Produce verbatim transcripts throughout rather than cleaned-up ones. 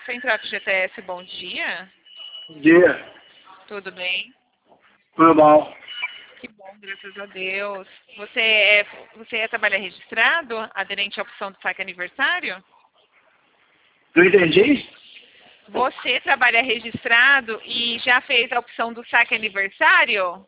Central F G T S, bom dia. Bom dia. Tudo bem? Tudo bom. Que bom, graças a Deus. Você é, você é trabalhar registrado, aderente à opção do saque aniversário? Não entendi? Você trabalha registrado e já fez a opção do saque aniversário?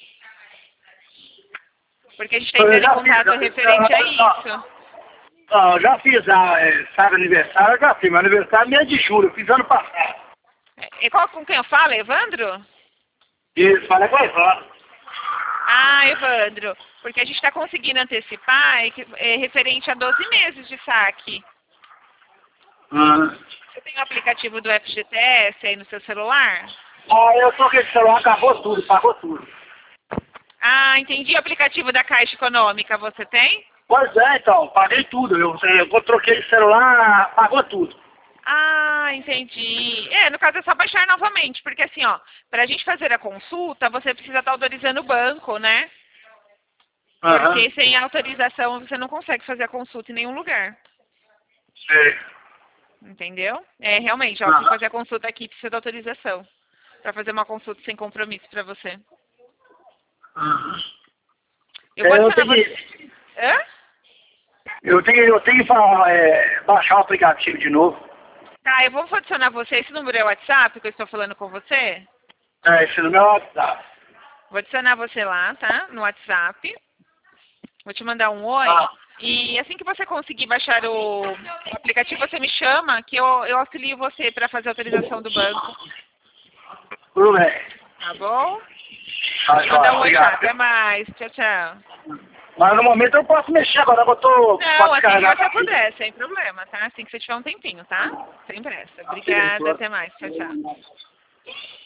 Porque a gente está Eu entrando em já contato fiz, referente a eu- isso. Ó, eu já fiz a é, sabe, aniversário, eu já fiz. Meu aniversário é de julho, eu fiz ano passado. E qual, com quem eu falo, Evandro? Isso, fala com a Ivana. Ah, Evandro, porque a gente está conseguindo antecipar é, que- é referente a doze meses de saque. Ah. Você tem o aplicativo do F G T S aí no seu celular? Ah, eu troquei de celular, acabou tudo, pagou tudo. Ah, entendi. O aplicativo da Caixa Econômica você tem? Pois é, então, paguei tudo. Eu, eu troquei de celular, pagou tudo. Ah, entendi. É, no caso é só baixar novamente, porque assim, ó, para a gente fazer a consulta, você precisa estar autorizando o banco, né? Aham. Porque sem autorização você não consegue fazer a consulta em nenhum lugar. Sei. Entendeu? É, realmente, ó, Aham. para fazer a consulta aqui precisa de autorização. Para fazer uma consulta sem compromisso para você. Aham. Eu É, vou eu adicionar tenho você. que, Hã? eu tenho, eu tenho que falar, é, baixar o aplicativo de novo. Tá, eu vou adicionar você. Esse número é o WhatsApp que eu estou falando com você? É, esse no meu WhatsApp. Vou adicionar você lá, tá? No WhatsApp. Vou te mandar um oi. Ah, E assim que você conseguir baixar o, o aplicativo, você me chama que eu, eu auxilio você para fazer a autorização do banco. tudo bem. Tá bom? Tá, Vou te mandar um oi, tá? obrigado. Até mais. Tchau, tchau. Mas no momento eu posso mexer agora, eu tô Não, posso assim que carregar você aqui. puder, sem problema, tá? Assim que você tiver um tempinho, tá? Sem pressa. Obrigada, até mais. Tchau, tchau.